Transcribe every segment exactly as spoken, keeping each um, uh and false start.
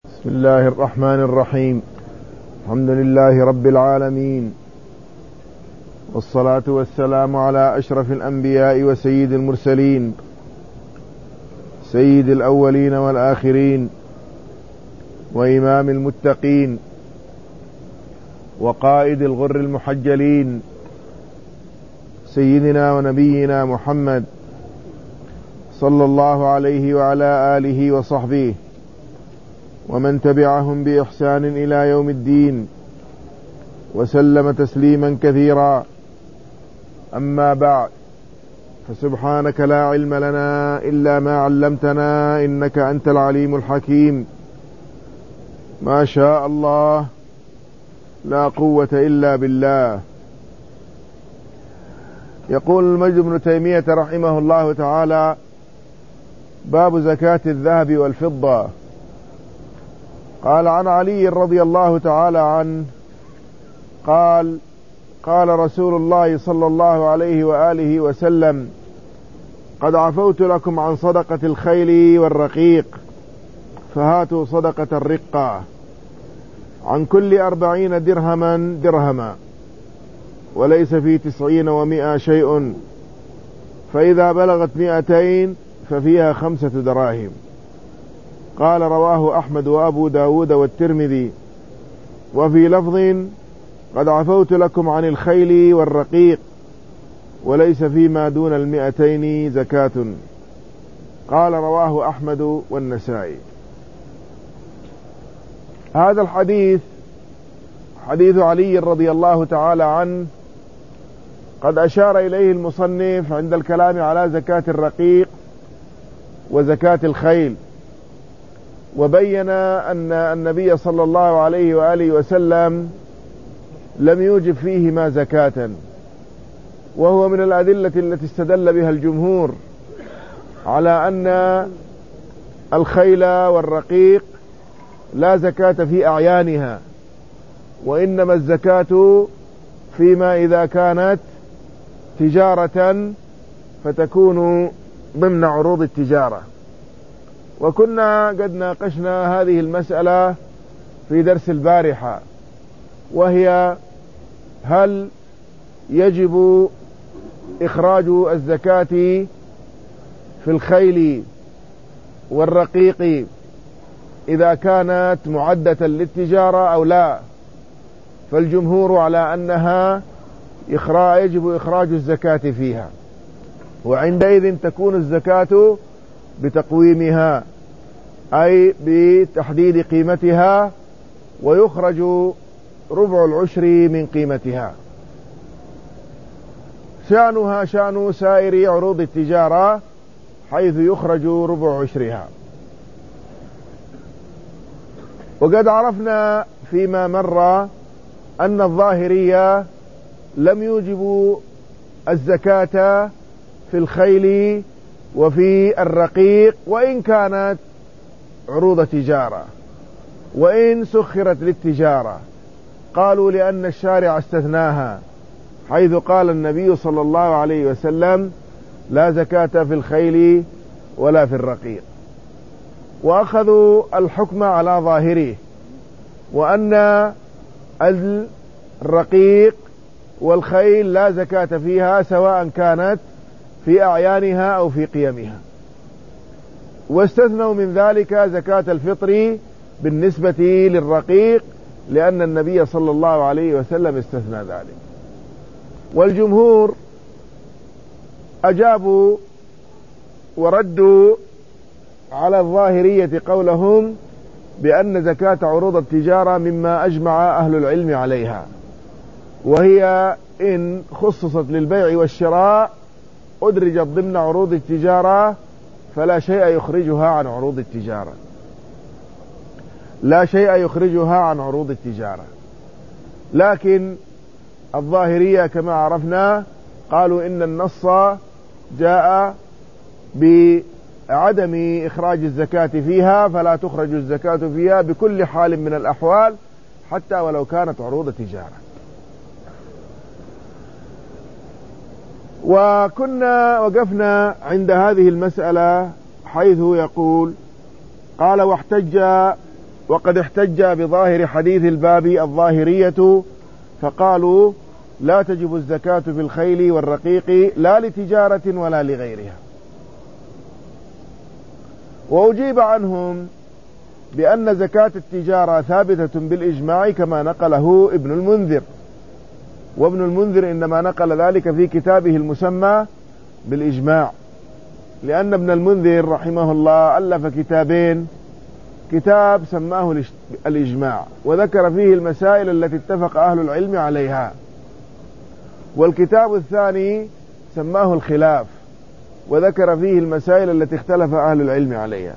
بسم الله الرحمن الرحيم. الحمد لله رب العالمين، والصلاة والسلام على أشرف الأنبياء وسيد المرسلين، سيد الأولين والآخرين، وإمام المتقين، وقائد الغر المحجلين، سيدنا ونبينا محمد صلى الله عليه وعلى آله وصحبه ومن تبعهم بإحسان إلى يوم الدين، وسلم تسليما كثيرا. أما بعد، فسبحانك لا علم لنا إلا ما علمتنا إنك أنت العليم الحكيم. ما شاء الله لا قوة إلا بالله. يقول المجد بن تيمية رحمه الله تعالى: باب زكاة الذهب والفضة. قال عن علي رضي الله تعالى عنه قال: قال رسول الله صلى الله عليه وآله وسلم: قد عفوت لكم عن صدقة الخيل والرقيق، فهاتوا صدقة الرقة، عن كل أربعين درهما درهما، وليس في تسعين ومئة شيء، فإذا بلغت مئتين ففيها خمسة دراهم. قال: رواه أحمد وأبو داود والترمذي. وفي لفظ: قد عفوت لكم عن الخيل والرقيق، وليس فيما دون المئتين زكاة. قال: رواه أحمد والنسائي. هذا الحديث حديث علي رضي الله تعالى عنه، قد أشار إليه المصنف عند الكلام على زكاة الرقيق وزكاة الخيل، وبين أن النبي صلى الله عليه وآله وسلم لم يوجب فيهما زكاة، وهو من الأدلة التي استدل بها الجمهور على أن الخيل والرقيق لا زكاة في أعيانها، وإنما الزكاة فيما إذا كانت تجارة فتكون ضمن عروض التجارة. وكنا قد ناقشنا هذه المسألة في درس البارحة، وهي: هل يجب إخراج الزكاة في الخيل والرقيق إذا كانت معدة للتجارة أو لا؟ فالجمهور على أنها يجب إخراج الزكاة فيها، وعندئذ تكون الزكاة بتقويمها، أي بتحديد قيمتها، ويخرج ربع العشر من قيمتها. شأنها شأن سائر عروض التجارة، حيث يخرج ربع عشرها. وقد عرفنا فيما مر أن الظاهرية لم يوجبوا الزكاة في الخيل وفي الرقيق، وإن كانت عروض تجارة، وإن سخرت للتجارة. قالوا: لأن الشارع استثناها، حيث قال النبي صلى الله عليه وسلم: لا زكاة في الخيل ولا في الرقيق. وأخذوا الحكم على ظاهره، وأن الرقيق والخيل لا زكاة فيها، سواء كانت في أعيانها أو في قيمها. واستثنوا من ذلك زكاة الفطر بالنسبة للرقيق، لأن النبي صلى الله عليه وسلم استثنى ذلك. والجمهور أجابوا وردوا على الظاهرية قولهم بأن زكاة عروض التجارة مما أجمع أهل العلم عليها، وهي إن خصصت للبيع والشراء أدرجت ضمن عروض التجارة، فلا شيء يخرجها عن عروض التجارة، لا شيء يخرجها عن عروض التجارة. لكن الظاهرية كما عرفنا قالوا إن النص جاء بعدم إخراج الزكاة فيها، فلا تخرج الزكاة فيها بكل حال من الأحوال، حتى ولو كانت عروض تجارة. وكنا وقفنا عند هذه المسألة حيث يقول: قال: واحتج وقد احتج بظاهر حديث الباب الظاهرية فقالوا لا تجب الزكاة في الخيل والرقيق لا لتجارة ولا لغيرها. وأجيب عنهم بأن زكاة التجارة ثابتة بالإجماع كما نقله ابن المنذر، وابن المنذر إنما نقل ذلك في كتابه المسمى بالإجماع، لأن ابن المنذر رحمه الله ألف كتابين، كتاب سماه الإجماع وذكر فيه المسائل التي اتفق أهل العلم عليها، والكتاب الثاني سماه الخلاف وذكر فيه المسائل التي اختلف أهل العلم عليها.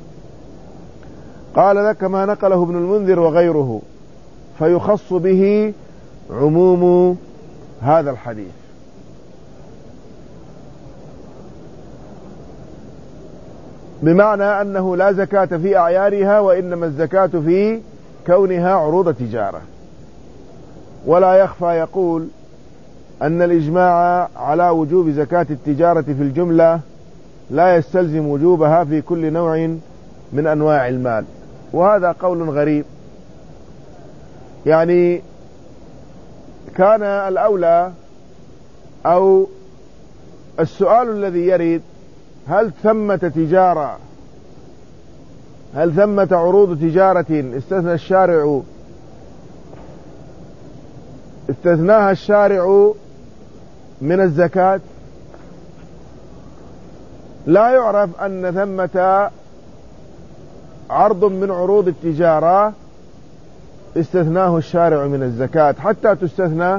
قال ذلك كما نقله ابن المنذر وغيره، فيخص به عموم هذا الحديث. بمعنى أنه لا زكاة في أعيانها، وإنما الزكاة في كونها عروض تجارة. ولا يخفى يقول أن الإجماع على وجوب زكاة التجارة في الجملة لا يستلزم وجوبها في كل نوع من أنواع المال، وهذا قول غريب. يعني كان الأولى أو السؤال الذي يرد: هل ثمة تجارة هل ثمة عروض تجارة استثنى الشارع استثناها الشارع من الزكاة؟ لا يعرف أن ثمة عرض من عروض التجارة استثناه الشارع من الزكاة حتى تستثنى.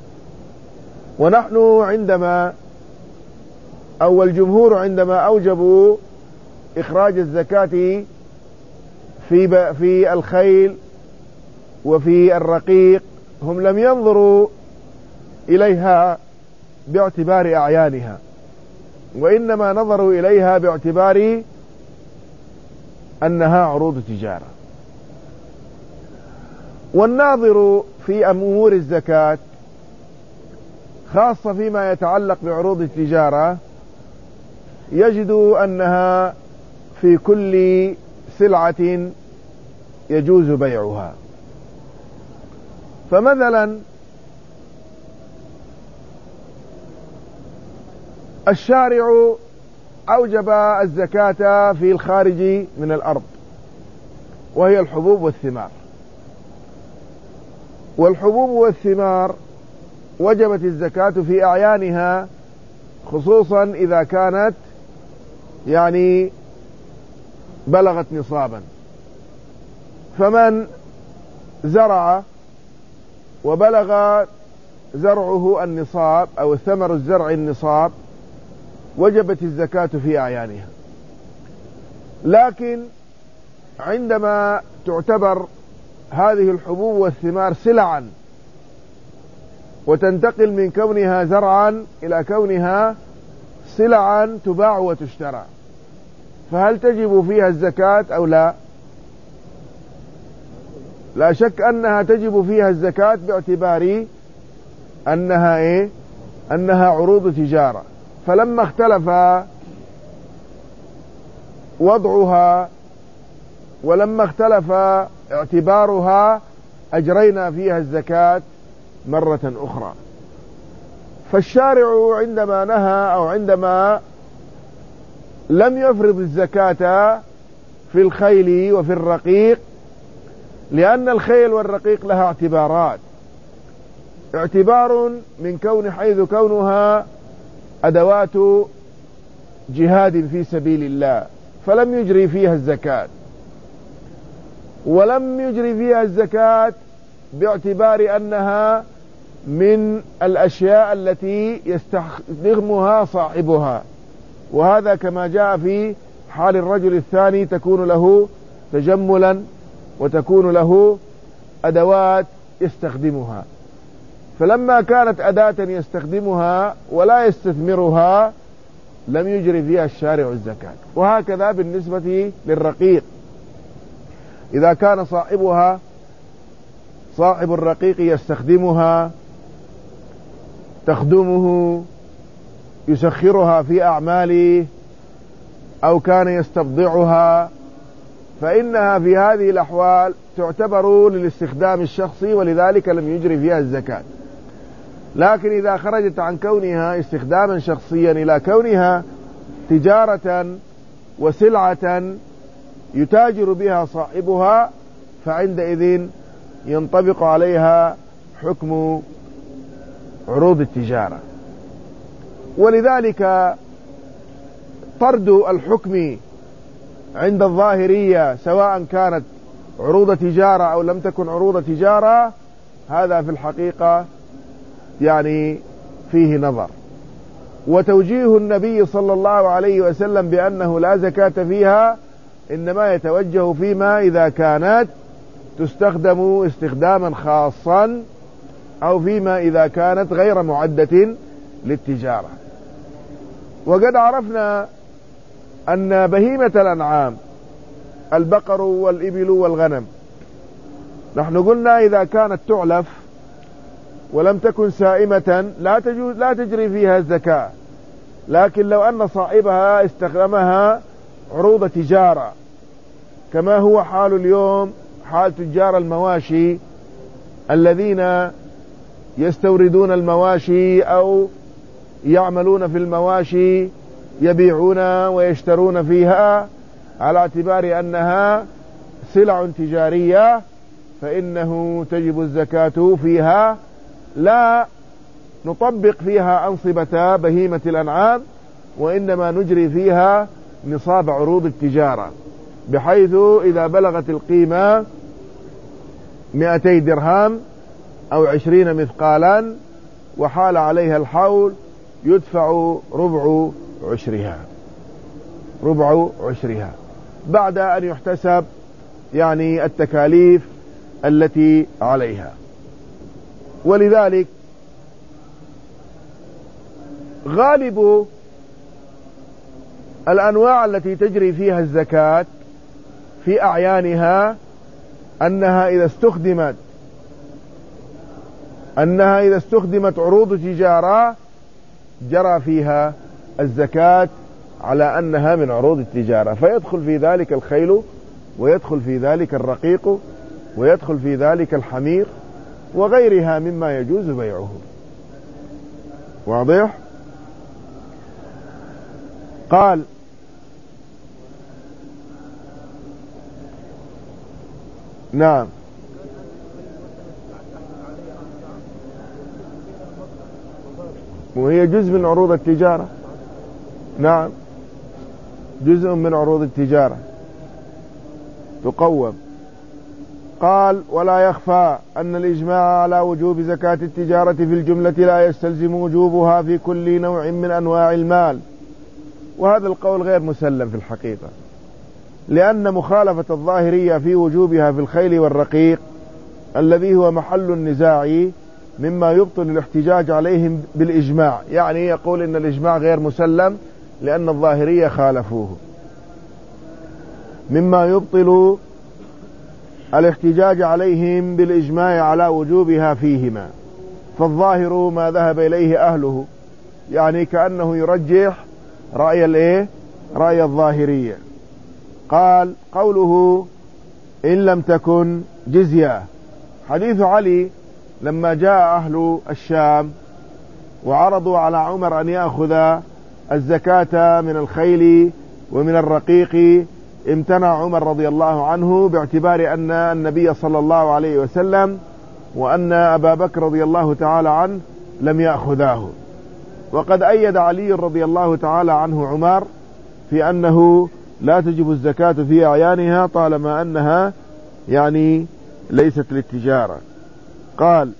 ونحن عندما أو الجمهور عندما أوجبوا إخراج الزكاة في في الخيل وفي الرقيق هم لم ينظروا إليها باعتبار أعيانها، وإنما نظروا إليها باعتبار أنها عروض تجارة. والناظر في أمور الزكاة خاصة فيما يتعلق بعروض التجارة يجد أنها في كل سلعة يجوز بيعها. فمثلا الشارع أوجب الزكاة في الخارج من الأرض وهي الحبوب والثمار، والحبوب والثمار وجبت الزكاة في أعيانها، خصوصا إذا كانت يعني بلغت نصابا. فمن زرع وبلغ زرعه النصاب أو ثمر الزرع النصاب وجبت الزكاة في أعيانها. لكن عندما تعتبر هذه الحبوب والثمار سلعا وتنتقل من كونها زرعا إلى كونها سلعا تباع وتشترى، فهل تجب فيها الزكاة أو لا؟ لا شك أنها تجب فيها الزكاة باعتبار أنها إيه؟ أنها عروض تجارة. فلما اختلف وضعها ولما اختلف اعتبارها أجرينا فيها الزكاة مرة أخرى. فالشارع عندما نهى أو عندما لم يفرض الزكاة في الخيل وفي الرقيق، لأن الخيل والرقيق لها اعتبارات، اعتبار من كون حيث كونها أدوات جهاد في سبيل الله فلم يجري فيها الزكاة، ولم يجري فيها الزكاة باعتبار أنها من الأشياء التي يستخدمها صاحبها، وهذا كما جاء في حال الرجل الثاني تكون له تجملا وتكون له أدوات يستخدمها. فلما كانت أداة يستخدمها ولا يستثمرها لم يجري فيها الشارع الزكاة. وهكذا بالنسبة للرقيق، إذا كان صاحبها صاحب الرقيق يستخدمها تخدمه يسخرها في أعماله أو كان يستبضعها، فإنها في هذه الأحوال تعتبر للاستخدام الشخصي ولذلك لم يجري فيها الزكاة. لكن إذا خرجت عن كونها استخداما شخصيا إلى كونها تجارة وسلعة يتاجر بها صاحبها فعندئذ ينطبق عليها حكم عروض التجارة. ولذلك طرد الحكم عند الظاهرية سواء كانت عروض تجارة أو لم تكن عروض تجارة هذا في الحقيقة يعني فيه نظر. وتوجيه النبي صلى الله عليه وسلم بأنه لا زكاة فيها إنما يتوجه فيما إذا كانت تستخدم استخداما خاصا أو فيما إذا كانت غير معدة للتجارة. وقد عرفنا أن بهيمة الأنعام البقر والإبل والغنم نحن قلنا إذا كانت تعلف ولم تكن سائمة لا تجوز لا تجري فيها الزكاة. لكن لو أن صاحبها استخدمها عروض تجارة كما هو حال اليوم حال تجار المواشي الذين يستوردون المواشي أو يعملون في المواشي يبيعون ويشترون فيها على اعتبار أنها سلع تجارية فإنه تجب الزكاة فيها. لا نطبق فيها أنصبة بهيمة الأنعام وإنما نجري فيها نصاب عروض التجارة بحيث إذا بلغت القيمة مئتي درهم أو عشرين مثقالا وحال عليها الحول يدفع ربع عشرها ربع عشرها بعد أن يحتسب يعني التكاليف التي عليها. ولذلك غالب الأنواع التي تجري فيها الزكاة في أعيانها أنها إذا استخدمت أنها إذا استخدمت عروض تجارة جرى فيها الزكاة على أنها من عروض التجارة فيدخل في ذلك الخيل ويدخل في ذلك الرقيق ويدخل في ذلك الحمير وغيرها مما يجوز بيعه. واضح؟ قال نعم وهي جزء من عروض التجارة. نعم جزء من عروض التجارة تقوم. قال ولا يخفى أن الإجماع على وجوب زكاة التجارة في الجملة لا يستلزم وجوبها في كل نوع من أنواع المال. وهذا القول غير مسلم في الحقيقة لأن مخالفة الظاهرية في وجوبها في الخيل والرقيق الذي هو محل النزاع مما يبطل الاحتجاج عليهم بالإجماع. يعني يقول إن الإجماع غير مسلم لأن الظاهرية خالفوه مما يبطل الاحتجاج عليهم بالإجماع على وجوبها فيهما. فالظاهر ما ذهب إليه أهله يعني كأنه يرجح رأي الايه رأي الظاهرية. قال قوله إن لم تكن جزية حديث علي لما جاء أهل الشام وعرضوا على عمر أن يأخذ الزكاة من الخيل ومن الرقيق امتنع عمر رضي الله عنه باعتبار أن النبي صلى الله عليه وسلم وأن أبا بكر رضي الله تعالى عنه لم يأخذاه. وقد أيد علي رضي الله تعالى عنه عمر في أنه لا تجب الزكاة في أعيانها طالما أنها يعني ليست للتجارة. قال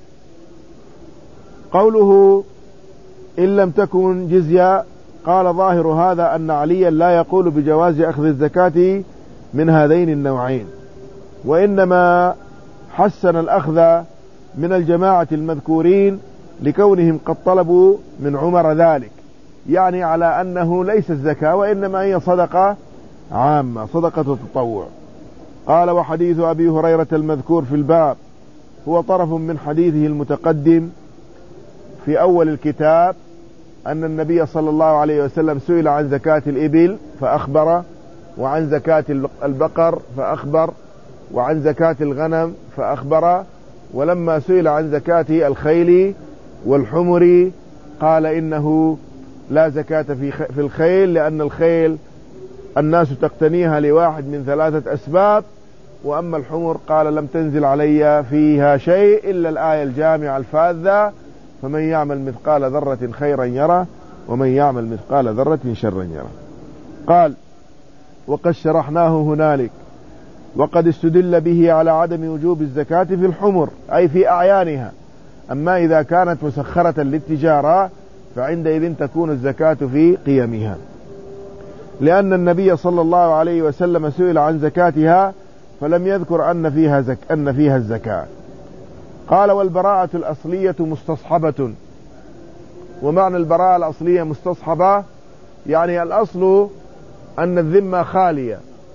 قوله إن لم تكن جزية قال ظاهر هذا أن عليا لا يقول بجواز أخذ الزكاة من هذين النوعين وإنما حسن الأخذ من الجماعة المذكورين لكونهم قد طلبوا من عمر ذلك يعني على أنه ليس الزكاة وإنما هي صدقة عامة صدقة تطوع. قال وحديث أبي هريرة المذكور في الباب هو طرف من حديثه المتقدم في أول الكتاب أن النبي صلى الله عليه وسلم سئل عن زكاة الإبل فأخبر وعن زكاة البقر فأخبر، وعن زكاة الغنم فأخبر. ولما سئل عن زكاة الخيل والحمر قال إنه لا زكاة في الخيل، لأن الخيل الناس تقتنيها لواحد من ثلاثة أسباب. وأما الحمر قال لم تنزل علي فيها شيء إلا الآية الجامعة الفاذة: فمن يعمل مثقال ذرة خيرا يره ومن يعمل مثقال ذرة شرا يره. قال: وقد شرحناه هنالك، وقد استدل به على عدم وجوب الزكاة في الحمر أي في أعيانها. أما إذا كانت مسخرة للتجارة فعندئذ تكون الزكاة في قيمها، لأن النبي صلى الله عليه وسلم سئل عن زكاتها فلم يذكر أن فيها, زك أن فيها الزكاة. قال: والبراءة الأصلية مستصحبة. ومعنى البراءة الأصلية مستصحبة يعني الأصل أن الذمة خالية،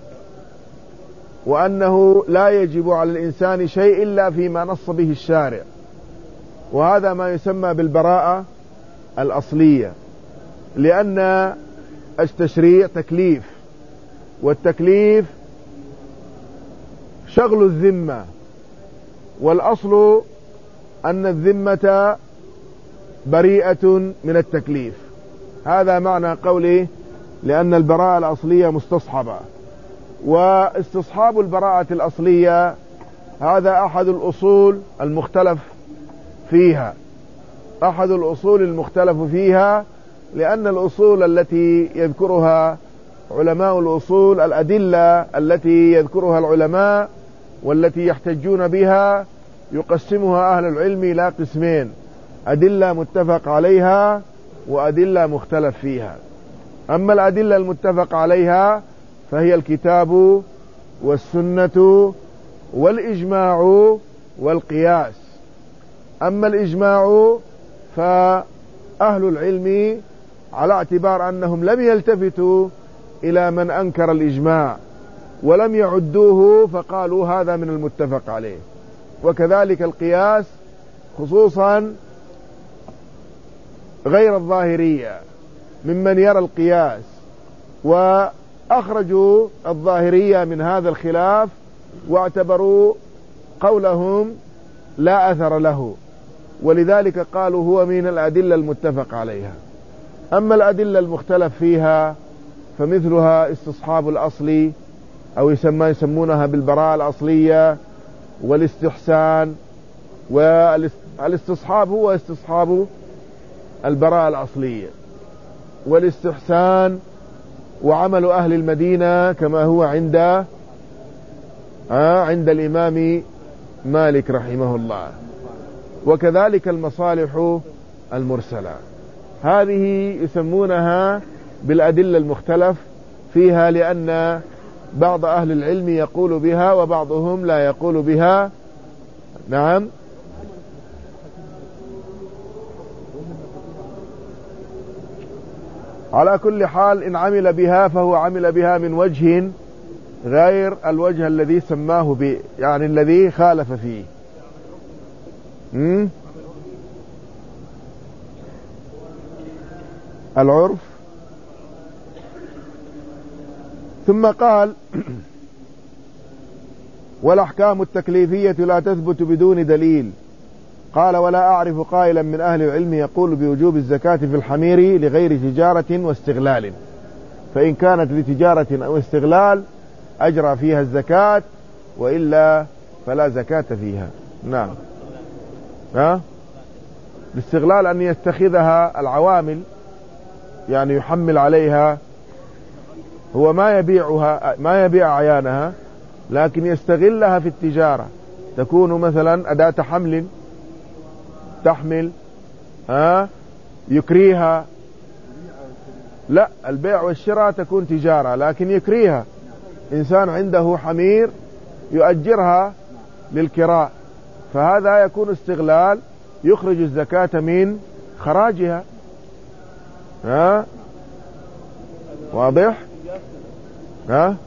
وأنه لا يجب على الإنسان شيء إلا فيما نص به الشارع، وهذا ما يسمى بالبراءة الأصلية، لأن التشريع تكليف، والتكليف شغل الذمة، والأصل أن الذمة بريئة من التكليف. هذا معنى قوله لأن البراءة الأصلية مستصحبة. واستصحاب البراءة الأصلية هذا أحد الأصول المختلف فيها، أحد الأصول المختلف فيها لأن الأصول التي يذكرها علماء الأصول، الأدلة التي يذكرها العلماء والتي يحتجون بها، يقسمها أهل العلم إلى قسمين: أدلة متفق عليها وأدلة مختلف فيها. أما الأدلة المتفق عليها فهي الكتاب والسنة والإجماع والقياس. أما الإجماع فأهل العلم على اعتبار أنهم لم يلتفتوا إلى من أنكر الإجماع ولم يعدوه فقالوا هذا من المتفق عليه. وكذلك القياس، خصوصا غير الظاهرية ممن يرى القياس، وأخرجوا الظاهرية من هذا الخلاف واعتبروا قولهم لا أثر له، ولذلك قالوا هو من الأدلة المتفق عليها. أما الأدلة المختلف فيها فمثلها استصحاب الأصل، أو يسمى يسمونها بالبراءة الأصلية، والاستحسان. والاستصحاب هو استصحاب البراءة الأصلية، والاستحسان وعمل أهل المدينة كما هو عند آه عند الإمام مالك رحمه الله. وكذلك المصالح المرسلة، هذه يسمونها بالأدلة المختلف فيها، لأن بعض أهل العلم يقول بها وبعضهم لا يقول بها. نعم. على كل حال إن عمل بها فهو عمل بها من وجه غير الوجه الذي سماه به، يعني الذي خالف فيه. م? العرف. ثم قال: والأحكام التكليفية لا تثبت بدون دليل. قال: ولا أعرف قائلا من أهل العلم يقول بوجوب الزكاة في الحمير لغير تجارة واستغلال، فإن كانت لتجارة أو استغلال أجرى فيها الزكاة، وإلا فلا زكاة فيها. نعم. ها؟ الاستغلال أن يتخذها العوامل، يعني يحمل عليها، هو ما يبيعها ما يبيع عيانها لكن يستغلها في التجارة، تكون مثلا أداة حمل تحمل، ها يكريها. لا، البيع والشراء تكون تجارة لكن يكريها. إنسان عنده حمير يؤجرها للكراء، فهذا يكون استغلال يخرج الزكاة من خراجها. ها واضح؟ ها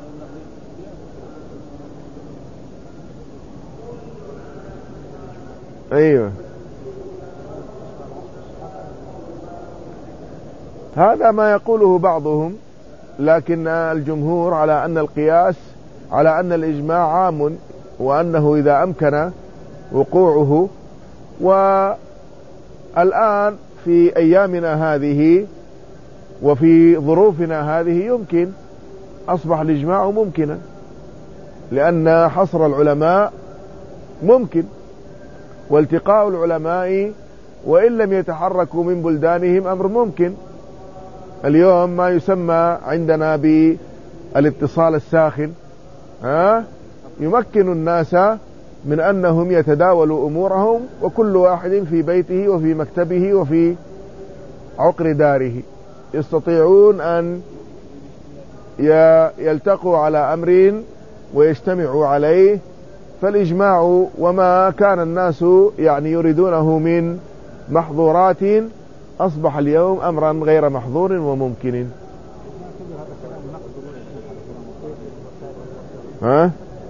ايوه، هذا ما يقوله بعضهم لكن الجمهور على أن القياس على أن الإجماع عام، وأنه إذا أمكن وقوعه. والآن في أيامنا هذه وفي ظروفنا هذه يمكن، أصبح الإجماع ممكنا، لأن حصر العلماء ممكن، والتقاء العلماء وإن لم يتحركوا من بلدانهم أمر ممكن. اليوم ما يسمى عندنا بالاتصال الساخن ها يمكن الناس من أنهم يتداولوا أمورهم، وكل واحد في بيته وفي مكتبه وفي عقر داره يستطيعون أن يلتقوا على أمر ويجتمعوا عليه. فالإجماع وما كان الناس يعني يريدونه من محظورات أصبح اليوم أمرا غير محظور وممكن. ها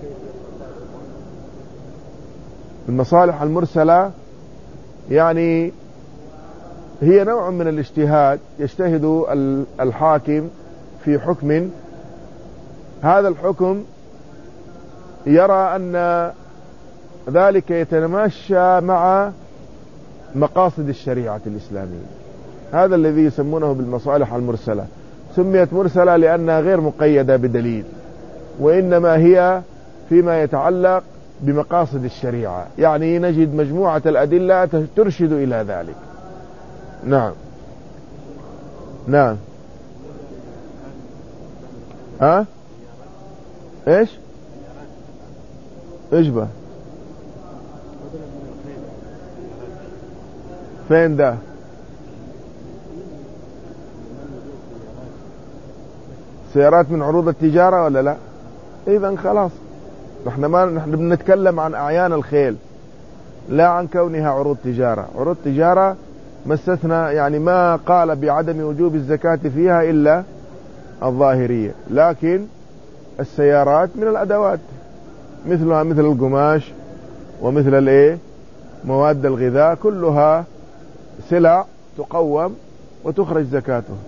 المصالح المرسلة يعني هي نوع من الاجتهاد، يجتهد الحاكم في حكم، هذا الحكم يرى أن ذلك يتماشى مع مقاصد الشريعة الإسلامية، هذا الذي يسمونه بالمصالح المرسلة. سميت مرسلة لأنها غير مقيدة بدليل، وإنما هي فيما يتعلق بمقاصد الشريعة، يعني نجد مجموعة الأدلة ترشد إلى ذلك. نعم نعم ها ايش ايش بقى فين ده؟ سيارات من عروض التجارة ولا لا؟ اذا خلاص، نحن ما نحن بنتكلم عن اعيان الخيل، لا عن كونها عروض تجارة. عروض تجارة ما استثنى، يعني ما قال بعدم وجوب الزكاة فيها إلا الظاهرية، لكن السيارات من الأدوات مثلها مثل القماش ومثل الايه مواد الغذاء، كلها سلع تقوم وتخرج زكاتها.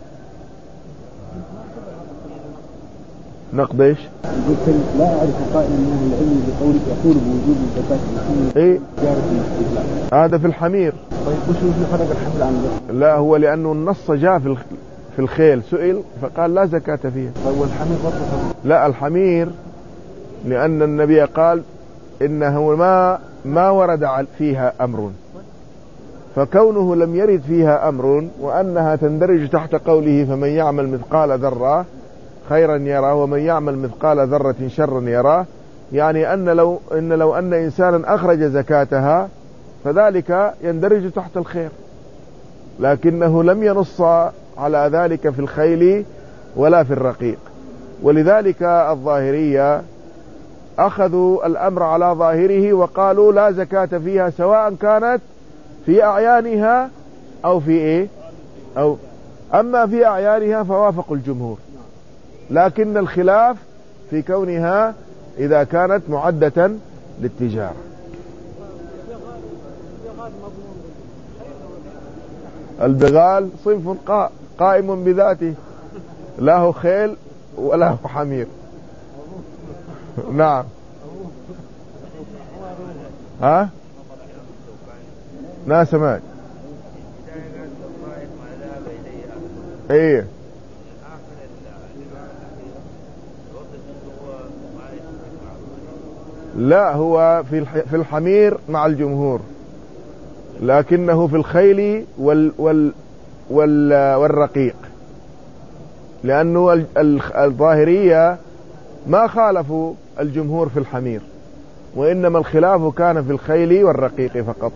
نقد ايش؟ قلت لا اعرف قائلا من اهل العلم بقولك يقول بوجوب الزكاة. ايه هذا في الحمير. طيب وش فرق الحمل عن ده؟ لا، هو لانه النص جاء في في الخيل، سئل فقال لا زكاة فيها. طيب والحمير برضه؟ لا، الحمير لان النبي قال انه ما ما ورد فيها امر، فكونه لم يرد فيها امر وانها تندرج تحت قوله فمن يعمل مثقال ذرة خيرا يراه ومن يعمل مثقال ذرة شرا يراه، يعني أن لو إن لو أن إنسانا أخرج زكاتها فذلك يندرج تحت الخير، لكنه لم ينص على ذلك في الخيل ولا في الرقيق. ولذلك الظاهرية أخذوا الأمر على ظاهره وقالوا لا زكاة فيها، سواء كانت في أعيانها أو في إيه أو أما في أعيانها فوافقوا الجمهور، لكن الخلاف في كونها إذا كانت معدة للتجارة. البغال صنف قائم بذاته، لا هو خيل ولا هو حمير. نعم. ها لا سمعت. ايه لا، هو في في الحمير مع الجمهور، لكنه في الخيل وال وال وال والرقيق، لأنه الظاهرية ما خالفوا الجمهور في الحمير، وإنما الخلاف كان في الخيل والرقيق فقط.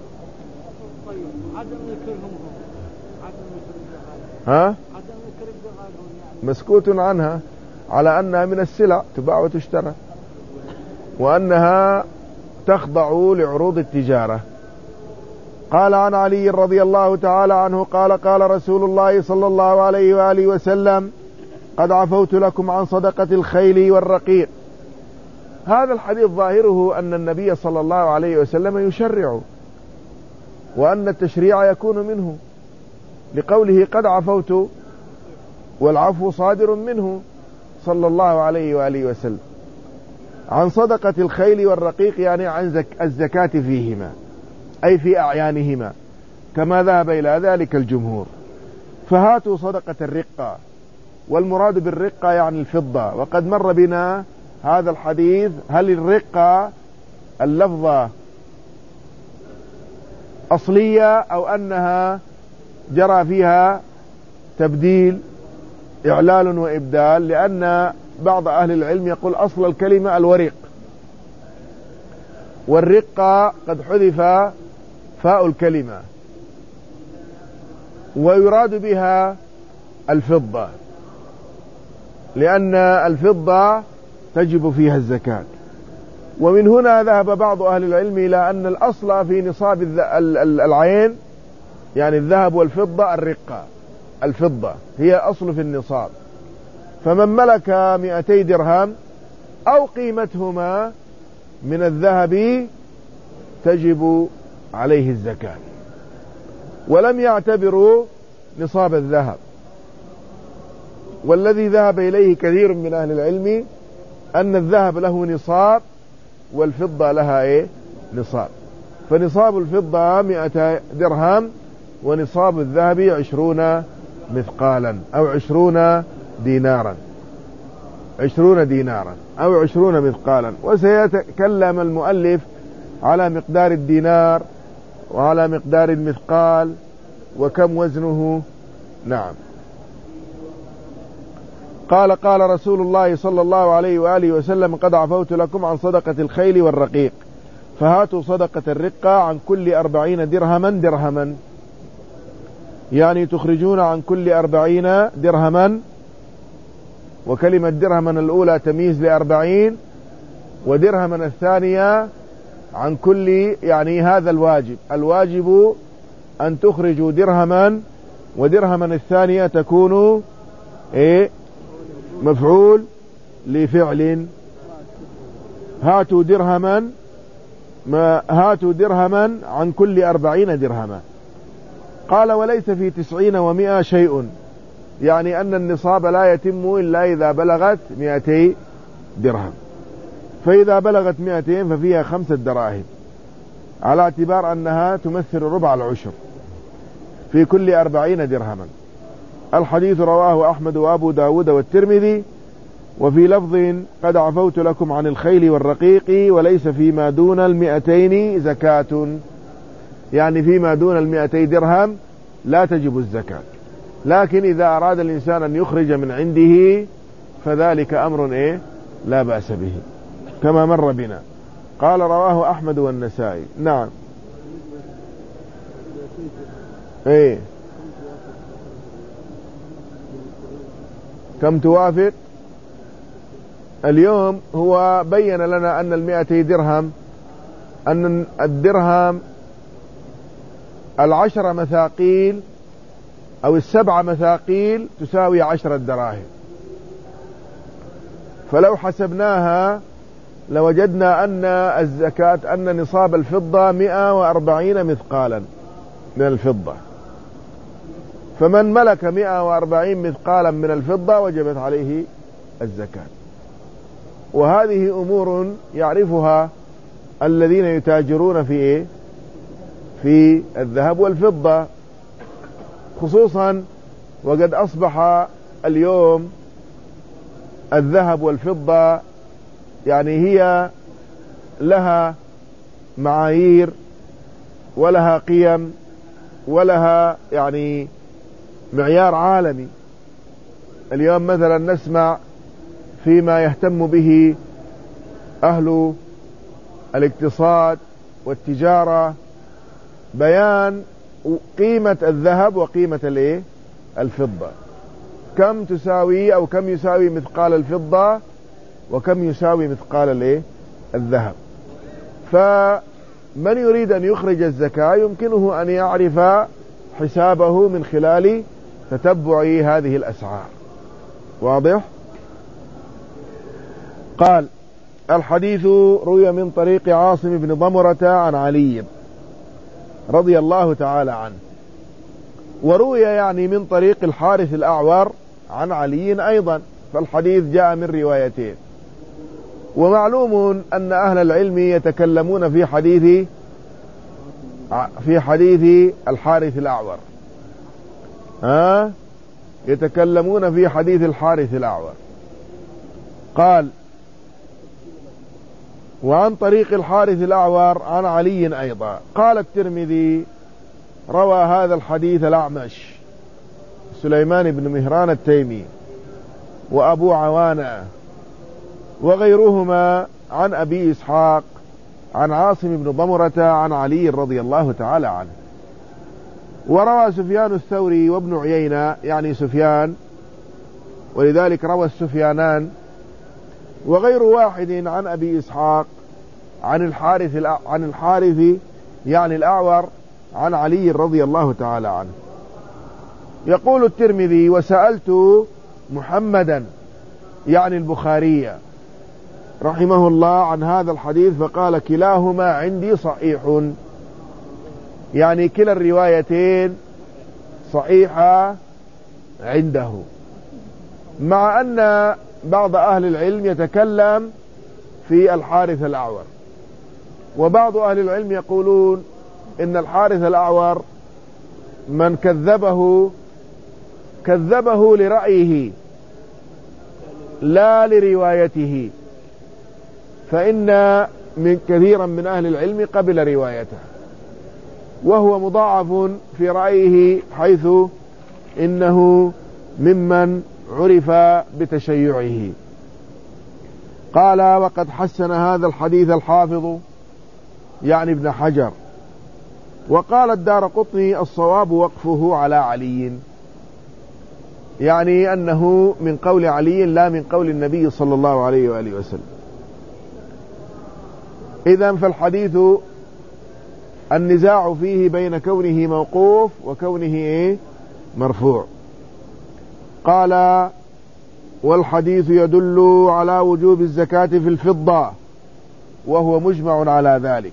ها مسكوت عنها على أنها من السلع تباع وتشترى، وأنها تخضع لعروض التجارة. قال عن علي رضي الله تعالى عنه قال قال رسول الله صلى الله عليه وآله وسلم قد عفوت لكم عن صدقة الخيل والرقيق. هذا الحديث ظاهره أن النبي صلى الله عليه وسلم يشرع، وأن التشريع يكون منه، لقوله قد عفوت والعفو صادر منه صلى الله عليه وآله وسلم عن صدقة الخيل والرقيق، يعني عن زك الزكاة فيهما أي في أعيانهما، كما ذهب إلى ذلك الجمهور. فهاتوا صدقة الرقة، والمراد بالرقة يعني الفضة، وقد مر بنا هذا الحديث. هل الرقة اللفظة أصلية أو أنها جرى فيها تبديل إعلال وإبدال؟ لأن بعض أهل العلم يقول أصل الكلمة الورق، والرقة قد حذف فاء الكلمة، ويراد بها الفضة، لأن الفضة تجب فيها الزكاة. ومن هنا ذهب بعض أهل العلم إلى أن الأصل في نصاب العين يعني الذهب والفضة الرقة، الفضة هي أصل في النصاب. فمن ملك مئتي درهم أو قيمتهما من الذهب تجب عليه الزكاة، ولم يعتبروا نصاب الذهب. والذي ذهب إليه كثير من أهل العلم أن الذهب له نصاب والفضة لها إيه؟ نصاب. فنصاب الفضة مئة درهم، ونصاب الذهب عشرون مثقالا أو عشرون دينارا، عشرون دينارا أو عشرون مثقالا. وسيتكلم المؤلف على مقدار الدينار وعلى مقدار المثقال وكم وزنه. نعم. قال قال رسول الله صلى الله عليه وآله وسلم: قد عفوت لكم عن صدقة الخيل والرقيق، فهاتوا صدقة الرقة عن كل أربعين درهما درهما، يعني تخرجون عن كل أربعين درهما. وكلمة درهما الأولى تمييز لأربعين، ودرهما الثانية عن كل، يعني هذا الواجب، الواجب أن تخرجوا درهما، ودرهما الثانية تكون إيه؟ مفعول لفعل. هاتوا درهما، ما هاتوا درهما عن كل أربعين درهما. قال: وليس في تسعين ومئة شيء، يعني أن النصاب لا يتم إلا إذا بلغت مئتي درهم. فإذا بلغت مئتين ففيها خمسة دراهم، على اعتبار أنها تمثل ربع العشر في كل أربعين درهما. الحديث رواه أحمد وأبو داود والترمذي. وفي لفظ: قد عفوت لكم عن الخيل والرقيق وليس فيما دون المئتين زكاة، يعني فيما دون المئتي درهم لا تجب الزكاة، لكن إذا أراد الإنسان أن يخرج من عنده فذلك أمر إيه؟ لا بأس به، كما مر بنا. قال: رواه أحمد والنسائي. نعم. إيه؟ كم توافق؟ اليوم هو بين لنا أن المئتي درهم، أن الدرهم العشر مثاقيل أو السبع مثاقيل تساوي عشرة دراهم. فلو حسبناها لوجدنا أن الزكاة أن نصاب الفضة مئة وأربعين مثقالا من الفضة، فمن ملك مئة وأربعين مثقالا من الفضة وجبت عليه الزكاة. وهذه أمور يعرفها الذين يتاجرون في إيه؟ في الذهب والفضة خصوصا، وقد أصبح اليوم الذهب والفضة يعني هي لها معايير ولها قيم ولها يعني معيار عالمي. اليوم مثلا نسمع فيما يهتم به أهل الاقتصاد والتجارة بيان قيمة الذهب وقيمة الايه؟ الفضة، كم تساوي أو كم يساوي مثقال الفضة وكم يساوي مثقال الايه؟ الذهب. فمن يريد أن يخرج الزكاة يمكنه أن يعرف حسابه من خلال تتبع هذه الأسعار. واضح؟ قال: الحديث روي من طريق عاصم بن ضمرة عن علي رضي الله تعالى عنه، وروي يعني من طريق الحارث الأعور عن علي أيضا، فالحديث جاء من روايتين. ومعلوم أن أهل العلم يتكلمون في حديث في حديث الحارث الأعور، ها يتكلمون في حديث الحارث الأعور. قال: وعن طريق الحارث الأعور عن علي أيضا. قال الترمذي: روى هذا الحديث الأعمش سليمان بن مهران التيمي وأبو عوانة وغيرهما عن أبي إسحاق عن عاصم بن ضمرة عن علي رضي الله تعالى عنه. وروى سفيان الثوري وابن عيينة، يعني سفيان، ولذلك روى السفيانان، وغير واحد عن أبي إسحاق عن الحارث عن الحارث يعني الأعور عن علي رضي الله تعالى عنه. يقول الترمذي: وسألت محمدا يعني البخاري رحمه الله عن هذا الحديث فقال: كلاهما عندي صحيح، يعني كلا الروايتين صحيحة عنده، مع أن بعض أهل العلم يتكلم في الحارث الأعور، وبعض أهل العلم يقولون إن الحارث الأعور من كذبه كذبه لرأيه لا لروايته، فإن من كثيرا من أهل العلم قبل روايته، وهو مضاعف في رأيه حيث إنه ممن عرف بتشيعه. قال: وقد حسن هذا الحديث الحافظ يعني ابن حجر. وقال الدارقطني: الصواب وقفه على علي، يعني أنه من قول علي لا من قول النبي صلى الله عليه وآله وسلم. إذن فالحديث النزاع فيه بين كونه موقوف وكونه إيه؟ مرفوع. قال: والحديث يدل على وجوب الزكاة في الفضة وهو مجمع على ذلك،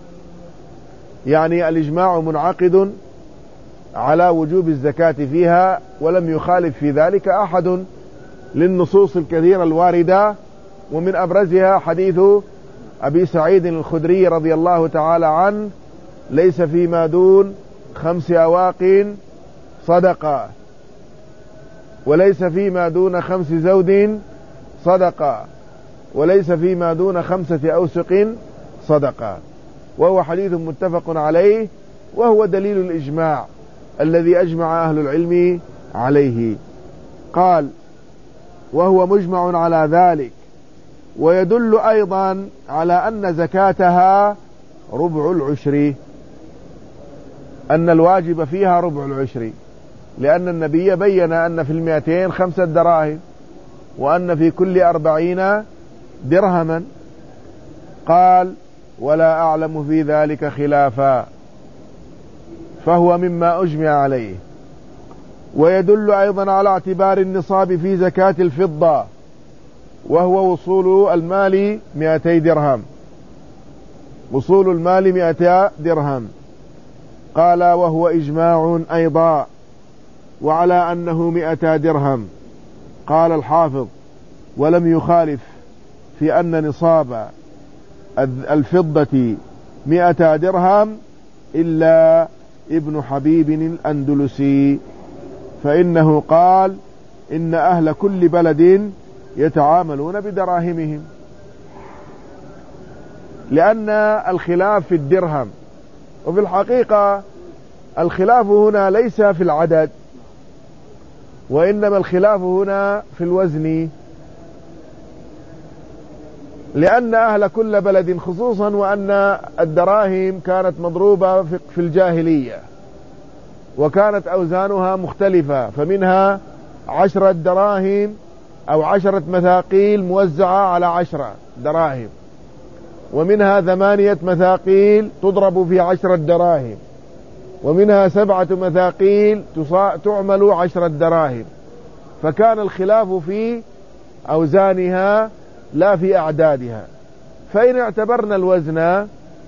يعني الإجماع منعقد على وجوب الزكاة فيها، ولم يخالف في ذلك أحد للنصوص الكثيرة الواردة، ومن أبرزها حديث أبي سعيد الخدري رضي الله تعالى عنه: ليس فيما دون خمس أواق صدقة، وليس فيما دون خمس زود صدقة، وليس فيما دون خمسة أوسق صدقة، وهو حديث متفق عليه، وهو دليل الإجماع الذي أجمع أهل العلم عليه. قال: وهو مجمع على ذلك، ويدل أيضا على أن زكاتها ربع العشر، أن الواجب فيها ربع العشر، لأن النبي بين أن في المئتين خمسة دراهم، وأن في كل أربعين درهما. قال: ولا أعلم في ذلك خلافا، فهو مما أجمع عليه. ويدل أيضا على اعتبار النصاب في زكاة الفضة، وهو وصول المال مئتي درهم، وصول المال مئتي درهم. قال: وهو إجماع أيضا وعلى أنه مئتا درهم. قال الحافظ: ولم يخالف في أن نصاب الفضة مئتا درهم إلا ابن حبيب الأندلسي، فإنه قال: إن أهل كل بلد يتعاملون بدراهمهم، لأن الخلاف في الدرهم، وفي الحقيقة الخلاف هنا ليس في العدد، وإنما الخلاف هنا في الوزن، لأن أهل كل بلد، خصوصا وأن الدراهم كانت مضروبة في الجاهلية، وكانت أوزانها مختلفة، فمنها عشرة دراهم أو عشرة مثاقيل موزعة على عشرة دراهم، ومنها ثمانية مثاقيل تضرب في عشرة دراهم، ومنها سبعة مثاقيل تعمل عشرة دراهم، فكان الخلاف في أوزانها لا في أعدادها. فإن اعتبرنا الوزن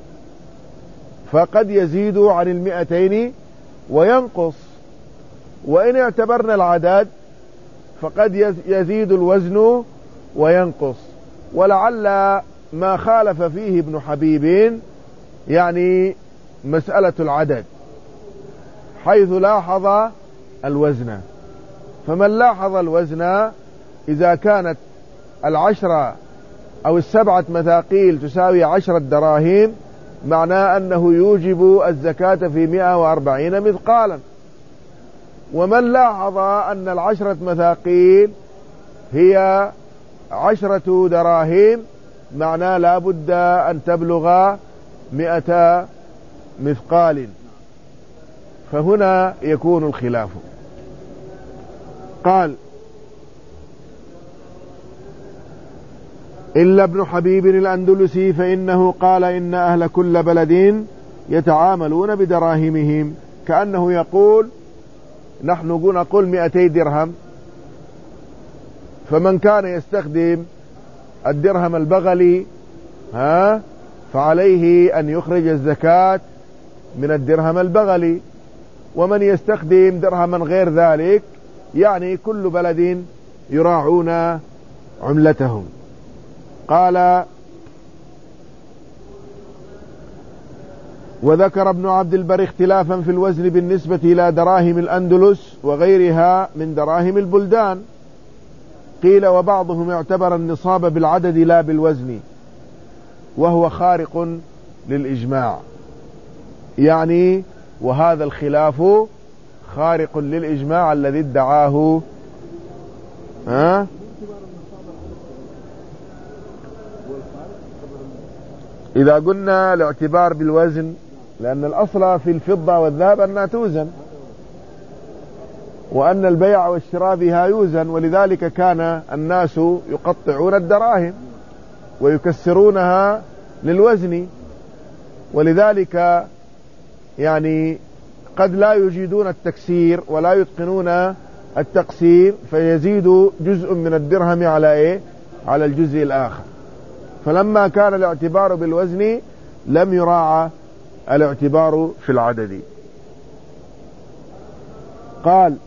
فقد يزيد عن المئتين وينقص، وإن اعتبرنا العدد فقد يزيد الوزن وينقص. ولعل ما خالف فيه ابن حبيب يعني مسألة العدد، حيث لاحظ الوزن. فمن لاحظ الوزن إذا كانت العشرة أو السبعة مثاقيل تساوي عشرة دراهم، معناه أنه يوجب الزكاة في مئة وأربعين مثقالا. ومن لاحظ أن العشرة مثاقيل هي عشرة دراهم، معناه لا بد أن تبلغ مئة مثقال. فهنا يكون الخلاف. قال: إلا ابن حبيب الأندلسي فإنه قال إن أهل كل بلد يتعاملون بدراهمهم، كأنه يقول نحن نقول مئتي درهم، فمن كان يستخدم الدرهم البغلي ها فعليه أن يخرج الزكاة من الدرهم البغلي، ومن يستخدم درهما غير ذلك يعني كل بلد يراعون عملتهم. قال: وذكر ابن عبد البر اختلافا في الوزن بالنسبة إلى دراهم الأندلس وغيرها من دراهم البلدان. قيل: وبعضهم اعتبر النصاب بالعدد لا بالوزن، وهو خارق للإجماع. يعني وهذا الخلاف خارق للإجماع الذي ادعاه ها إذا قلنا الاعتبار بالوزن، لأن الأصل في الفضة والذهب أنها توزن، وأن البيع والشراء بها يوزن، ولذلك كان الناس يقطعون الدراهم ويكسرونها للوزن. ولذلك يعني قد لا يجيدون التكسير ولا يتقنون التقسيم، فيزيد جزء من الدرهم على إيه؟ على الجزء الآخر. فلما كان الاعتبار بالوزن لم يراعى الاعتبار في العدد. قال: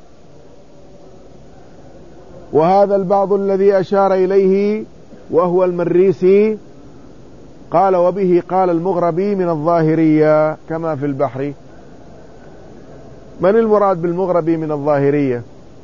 وهذا البعض الذي أشار إليه وهو المريسي. قال: وبه قال المغربي من الظاهرية كما في البحر. من المراد بالمغربي من الظاهرية؟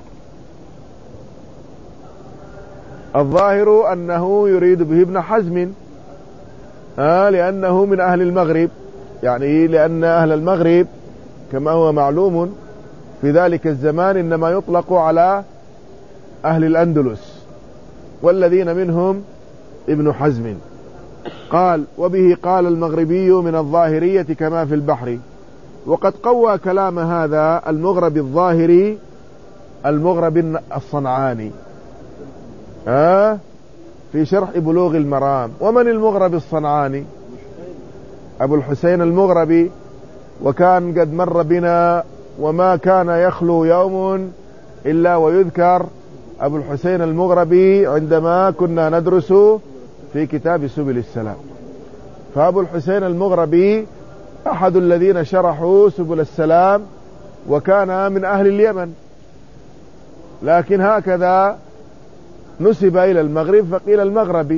الظاهر أنه يريد به ابن حزم، آه لأنه من أهل المغرب، يعني لأن أهل المغرب كما هو معلوم في ذلك الزمان إنما يطلق على أهل الأندلس، والذين منهم ابن حزم. قال: وبه قال المغربي من الظاهرية كما في البحر. وقد قوى كلام هذا المغرب الظاهري المغرب الصنعاني آه في شرح بلوغ المرام. ومن المغرب الصنعاني؟ أبو الحسين المغربي، وكان قد مر بنا وما كان يخلو يوم إلا ويذكر أبو الحسين المغربي عندما كنا ندرس في كتاب سبل السلام. فأبو الحسين المغربي أحد الذين شرحوا سبل السلام، وكان من أهل اليمن، لكن هكذا نسب إلى المغرب فقيل المغربي.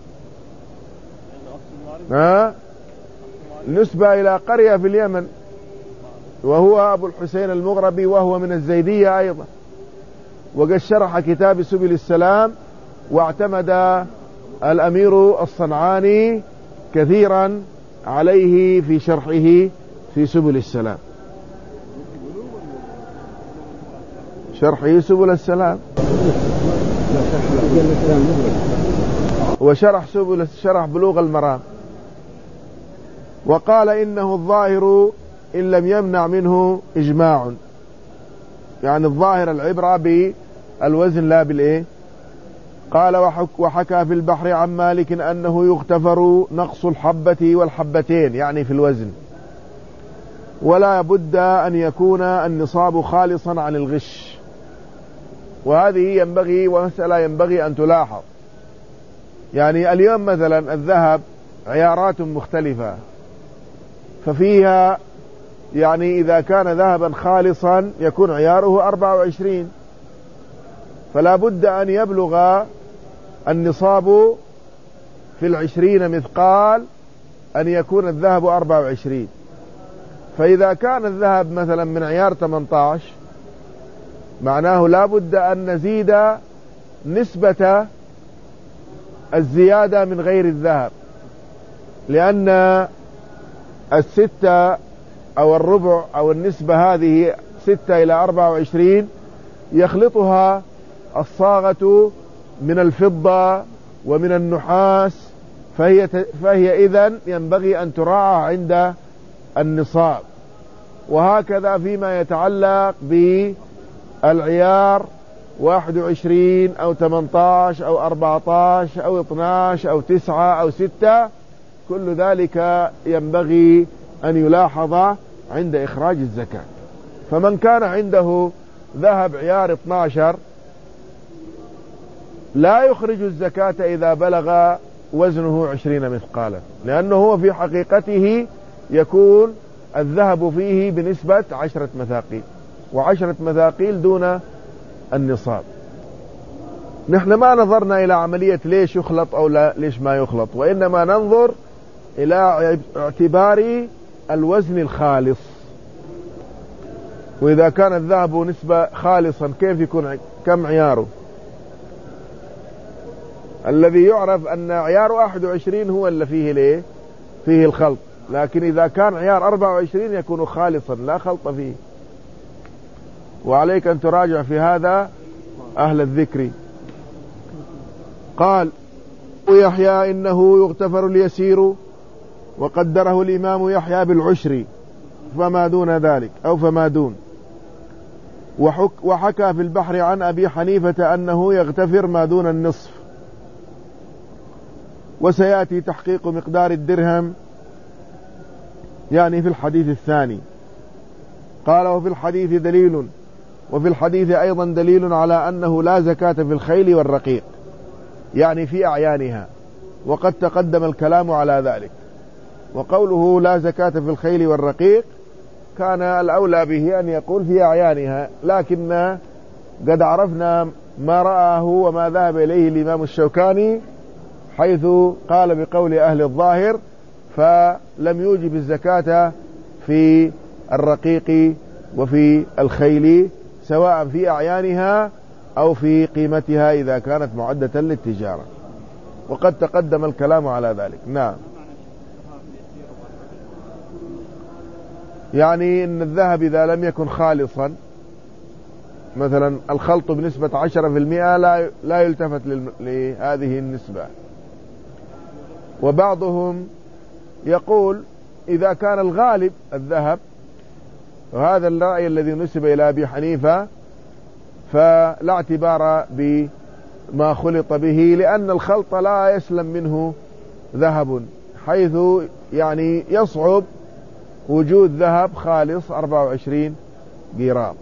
ها نسب إلى قرية في اليمن، وهو أبو الحسين المغربي، وهو من الزيدية أيضا. وقد شرح كتاب سبل السلام، واعتمد الأمير الصنعاني كثيرا عليه في شرحه في سبل السلام، شرحه سبل السلام، وشرح سبل شرح بلوغ المرام. وقال إنه الظاهر إن لم يمنع منه إجماع، يعني الظاهر العبرة بالوزن لا بالإيه. قال: وحك وحكى في البحر عن مالك أنه يغتفر نقص الحبة والحبتين، يعني في الوزن، ولا بد أن يكون النصاب خالصا عن الغش. وهذه ينبغي ومسألة ينبغي أن تلاحظ. يعني اليوم مثلا الذهب عيارات مختلفة، ففيها يعني إذا كان ذهبا خالصا يكون عياره أربعة وعشرين، فلا بد أن يبلغ النصاب في العشرين مثقال أن يكون الذهب أربعة وعشرين. فإذا كان الذهب مثلا من عيار ثمانية عشر معناه لا بد أن نزيد نسبة الزيادة من غير الذهب، لأن الستة أو الربع أو النسبة هذه ستة إلى أربعة وعشرين يخلطها الصاغة من الفضة ومن النحاس، فهي, فهي إذن ينبغي أن تراعى عند النصاب. وهكذا فيما يتعلق بالعيار واحد وعشرين أو ثمانية عشر أو أربعة عشر أو اثني عشر أو تسعة أو ستة، كل ذلك ينبغي أن يلاحظ عند إخراج الزكاة. فمن كان عنده ذهب عيار اثني عشر لا يخرج الزكاة إذا بلغ وزنه عشرين مثقالا، لأنه هو في حقيقته يكون الذهب فيه بنسبة عشرة مثاقيل، وعشرة مثاقيل دون النصاب. نحن ما نظرنا إلى عملية ليش يخلط أو لا ليش ما يخلط، وإنما ننظر إلى اعتبار الوزن الخالص. وإذا كان الذهب نسبة خالصا كيف يكون كم عياره؟ الذي يعرف أن عيار واحد وعشرين هو اللي فيه ليه فيه الخلط، لكن إذا كان عيار أربعة وعشرين يكون خالصا لا خلط فيه. وعليك أن تراجع في هذا أهل الذكر. قال يحيى إنه يغتفر اليسير، وقدره الإمام يحيى بالعشر فما دون ذلك أو فما دون. وحك وحكى في البحر عن أبي حنيفة أنه يغتفر ما دون النصف. وسيأتي تحقيق مقدار الدرهم يعني في الحديث الثاني. قال وفي الحديث دليل، وفي الحديث أيضا دليل على أنه لا زكاة في الخيل والرقيق، يعني في أعيانها، وقد تقدم الكلام على ذلك. وقوله لا زكاة في الخيل والرقيق كان الأولى به أن يقول في أعيانها، لكن قد عرفنا ما رآه وما ذهب إليه الإمام الشوكاني، حيث قال بقول أهل الظاهر فلم يوجب الزكاة في الرقيق وفي الخيل سواء في أعيانها أو في قيمتها إذا كانت معدة للتجارة، وقد تقدم الكلام على ذلك. نعم، يعني إن الذهب إذا لم يكن خالصا، مثلا الخلط بنسبة عشرة في المئة لا لا يلتفت لهذه النسبة. وبعضهم يقول إذا كان الغالب الذهب، وهذا الرأي الذي نسب إلى أبي حنيفة، فلا اعتبار بما خلط به، لأن الخلط لا يسلم منه ذهب، حيث يعني يصعب وجود ذهب خالص أربعة وعشرين قيراط.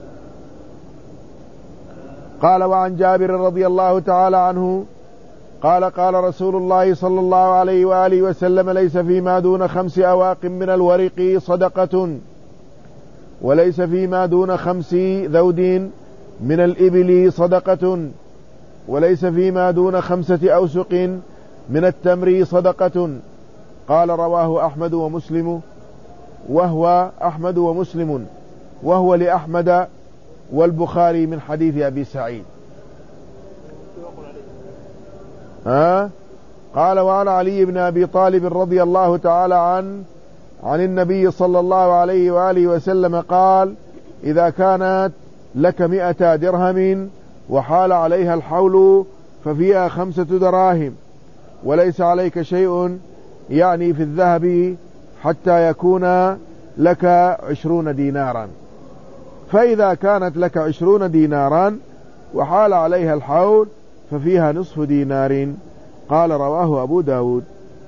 قال وعن جابر رضي الله تعالى عنه قال قال رسول الله صلى الله عليه وآله وسلم ليس فيما دون خمس أواق من الورق صدقة، وليس فيما دون خمس ذود من الإبل صدقة، وليس فيما دون خمسة أوسق من التمر صدقة. قال رواه أحمد ومسلم، وهو أحمد ومسلم وهو لأحمد والبخاري من حديث أبي سعيد. ها؟ قال وعن علي بن أبي طالب رضي الله تعالى عنه عن النبي صلى الله عليه وآله وسلم قال إذا كانت لك مئة درهم وحال عليها الحول ففيها خمسة دراهم، وليس عليك شيء يعني في الذهب حتى يكون لك عشرون دينارا. فإذا كانت لك عشرون دينارا وحال عليها الحول ففيها نصف دينار. قال رواه أبو داود.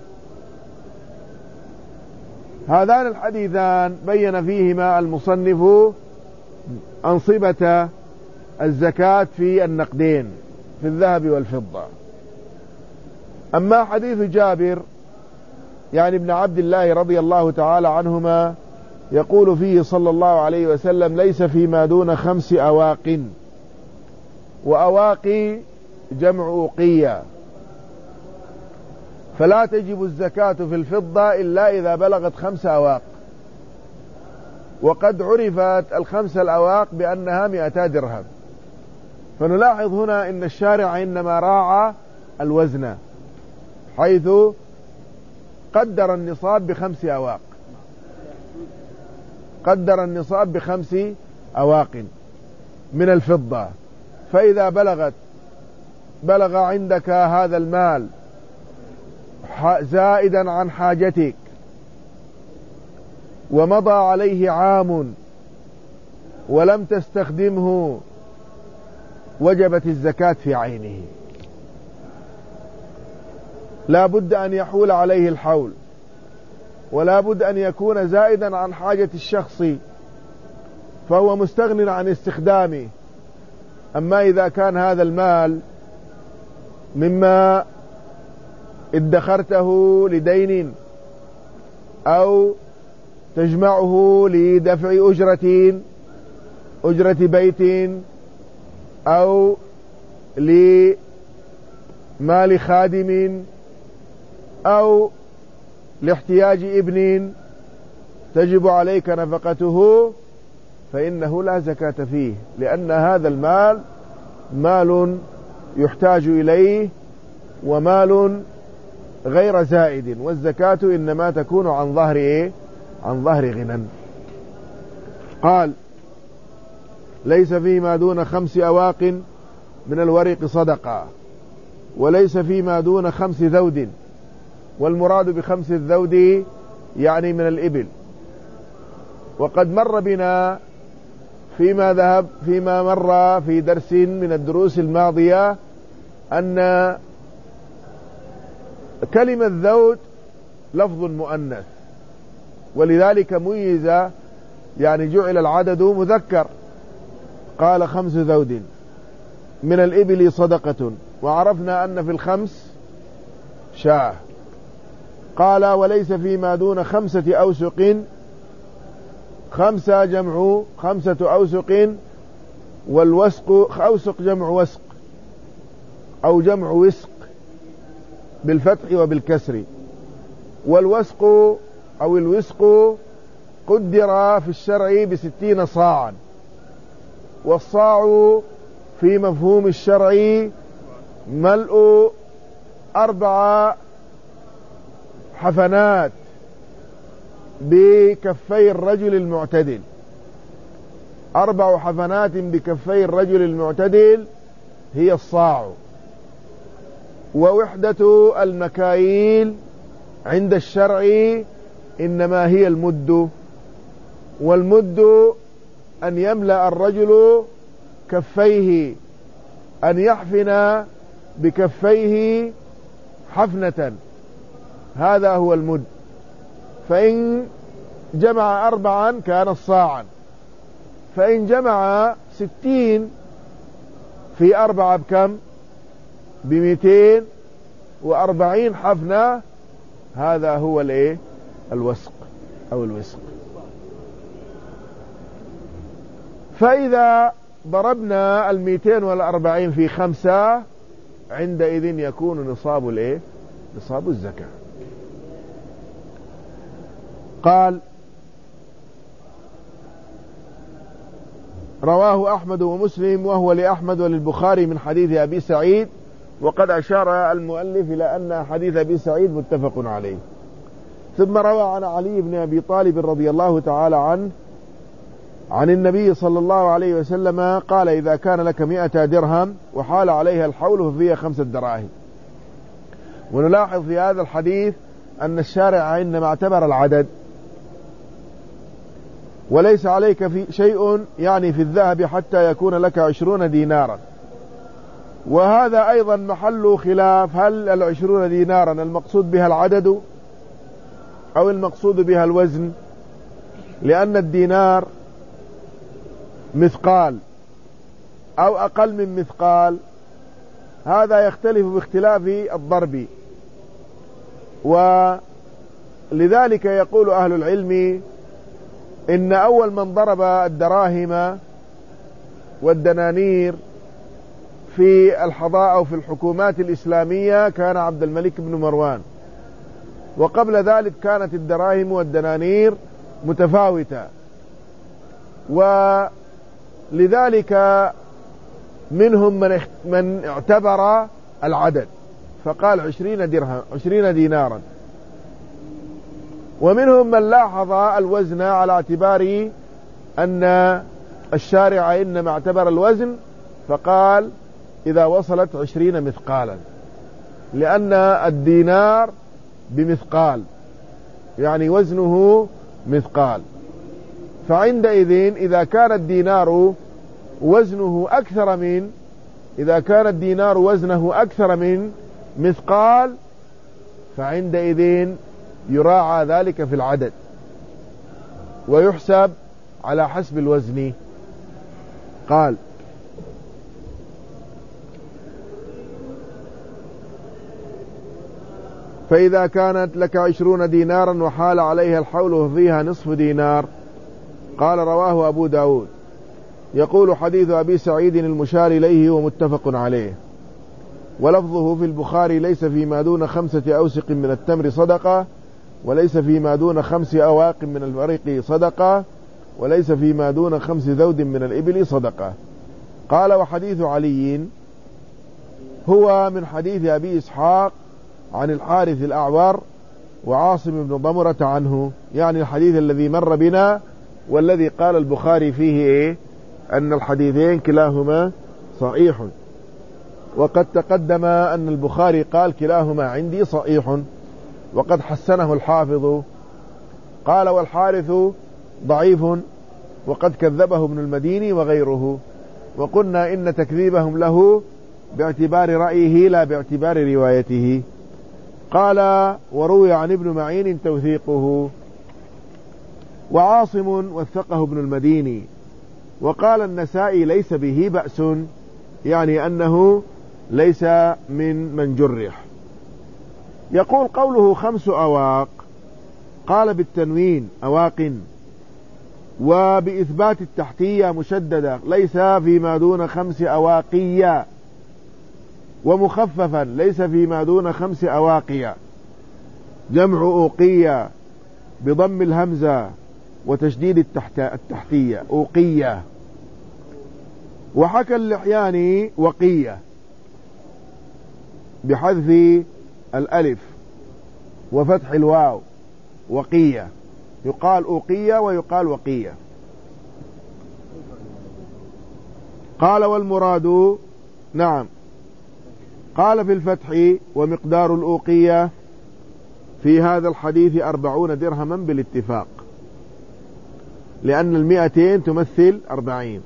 هذان الحديثان بين فيهما المصنف أنصبة الزكاة في النقدين في الذهب والفضة. أما حديث جابر يعني ابن عبد الله رضي الله تعالى عنهما يقول فيه صلى الله عليه وسلم ليس فيما دون خمس أواق، وأواقي جمع أوقية. فلا تجب الزكاة في الفضة إلا إذا بلغت خمس أواق، وقد عرفت الخمس الأواق بأنها مئتا درهم. فنلاحظ هنا إن الشارع إنما راعى الوزن، حيث قدر النصاب بخمس أواق، قدر النصاب بخمس أواق من الفضة. فإذا بلغت بلغ عندك هذا المال زائدا عن حاجتك ومضى عليه عام ولم تستخدمه، وجبت الزكاة في عينه. لا بد أن يحول عليه الحول، ولا بد أن يكون زائدا عن حاجة الشخص فهو مستغن عن استخدامه. أما إذا كان هذا المال مما ادخرته لدين أو تجمعه لدفع أجرة أجرة بيت أو لمال خادم أو لاحتياج ابن تجب عليك نفقته، فإنه لا زكاة فيه، لأن هذا المال مال يحتاج إليه ومال غير زائد، والزكاة إنما تكون عن ظهر إيه؟ عن ظهر غنى. قال: ليس فيما دون خمس أواق من الورق صدقة، وليس فيما دون خمس ذود، والمراد بخمس الذود يعني من الإبل. وقد مر بنا فيما ذهب فيما مر في درس من الدروس الماضية أن كلمة ذود لفظ مؤنث، ولذلك ميز يعني جعل العدد مذكر. قال: خمس ذود من الإبل صدقة، وعرفنا أن في الخمس شاة. قال: وليس فيما دون خمسة أوسق، خمسة جمع خمسة أوسق، والوسق أوسق جمع وسق أو جمع وسق بالفتح وبالكسر. والوسق أو الوسق قدر في الشرع بستين صاعا، والصاع في مفهوم الشرع ملء أربع حفنات بكفي الرجل المعتدل، أربع حفنات بكفي الرجل المعتدل هي الصاع. ووحدة المكاييل عند الشرع إنما هي المد، والمد أن يملأ الرجل كفيه، أن يحفن بكفيه حفنة، هذا هو المد. فإن جمع أربعا كان الصاعا، فإن جمع ستين في أربعة بكم؟ بمئتين وأربعين حفنة، هذا هو الايه؟ الوسق أو الوسق. فإذا ضربنا المئتين والأربعين في خمسة عندئذ يكون نصاب الايه؟ نصاب الزكاة. قال: رواه أحمد ومسلم، وهو لأحمد وللبخاري من حديث أبي سعيد، وقد أشار المؤلف إلى أن حديث أبي سعيد متفق عليه. ثم روى عن علي بن أبي طالب رضي الله تعالى عنه عن النبي صلى الله عليه وسلم قال: إذا كان لك مئة درهم وحال عليها الحول ففيها خمسة دراهم. ونلاحظ في هذا الحديث أن الشارع إنما اعتبر العدد، وليس عليك في شيء يعني في الذهب حتى يكون لك عشرون دينارا. وهذا أيضا محل خلاف، هل العشرون دينارا المقصود بها العدد أو المقصود بها الوزن؟ لأن الدينار مثقال أو أقل من مثقال، هذا يختلف باختلاف الضرب. ولذلك يقول أهل العلم إن أول من ضرب الدراهم والدنانير في الحضارة أو في الحكومات الإسلامية كان عبد الملك بن مروان، وقبل ذلك كانت الدراهم والدنانير متفاوتة، ولذلك منهم من من اعتبر العدد فقال عشرين درهم عشرين دينارا، ومنهم من لاحظ الوزن على اعتبار أن الشارع إنما اعتبر الوزن فقال إذا وصلت عشرين مثقالا، لأن الدينار بمثقال يعني وزنه مثقال، فعندئذ إذا كان الدينار وزنه أكثر من إذا كان الدينار وزنه أكثر من مثقال فعندئذ يراعى ذلك في العدد ويحسب على حسب الوزن. قال فإذا كانت لك عشرون دينارا وحال عليها الحول وفيها نصف دينار. قال رواه أبو داود. يقول حديث أبي سعيد المشار إليه ومتفق عليه، ولفظه في البخاري ليس فيما دون خمسة أوسق من التمر صدقة، وليس فيما دون خمس أواق من الورق صدقة، وليس فيما دون خمس ذود من الإبل صدقة. قال وحديث علي هو من حديث أبي إسحاق عن الحارث الأعور وعاصم بن ضمرة عنه، يعني الحديث الذي مر بنا والذي قال البخاري فيه إيه؟ أن الحديثين كلاهما صحيح، وقد تقدم أن البخاري قال كلاهما عندي صحيح، وقد حسنه الحافظ. قال والحارث ضعيف وقد كذبه ابن المديني وغيره، وقلنا إن تكذيبهم له باعتبار رأيه لا باعتبار روايته. قال وروي عن ابن معين توثيقه، وعاصم وثقه ابن المديني. وقال النسائي ليس به بأس، يعني أنه ليس من من جرح. يقول قوله خمس أواق، قال بالتنوين أواق، وبإثبات التحتية مشددة ليس فيما دون خمس أواقية، ومخففا ليس فيما دون خمس أواقية، جمع أوقية بضم الهمزة وتشديد التحتية أوقية. وحكى اللحياني وقية بحذف الألف وفتح الواو، وقية، يقال أوقية ويقال وقية. قال والمراد نعم. قال في الفتح ومقدار الأوقية في هذا الحديث أربعون درهما بالاتفاق، لأن المئتين تمثل أربعين،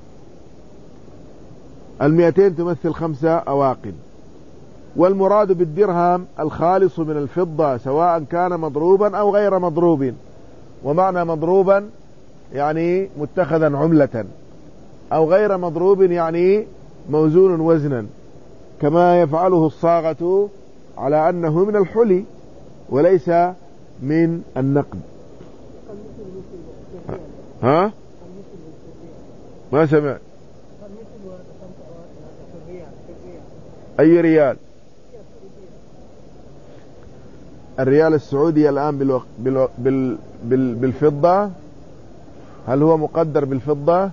المئتين تمثل خمسة أواق. والمراد بالدرهم الخالص من الفضة سواء كان مضروبا أو غير مضروب، ومعنى مضروبا يعني متخذا عملة، أو غير مضروب يعني موزون وزنا، كما يفعله الصاغة على أنه من الحلي وليس من النقد. ها؟ ما سمع. أي ريال؟ الريال السعودي الآن بالوق... بالو... بال... بال... بالفضة، هل هو مقدر بالفضة؟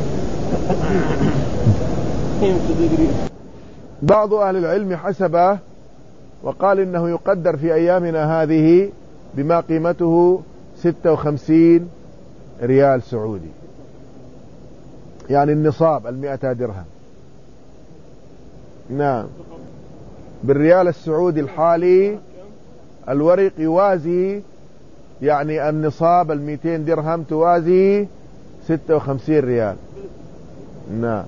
بعض أهل العلم حسبه وقال إنه يقدر في أيامنا هذه بما قيمته ستة وخمسين ريال سعودي، يعني النصاب المئة درهم. نعم، بالريال السعودي الحالي الورق يوازي، يعني النصاب المئتين درهم توازي ستة وخمسين ريال. نعم،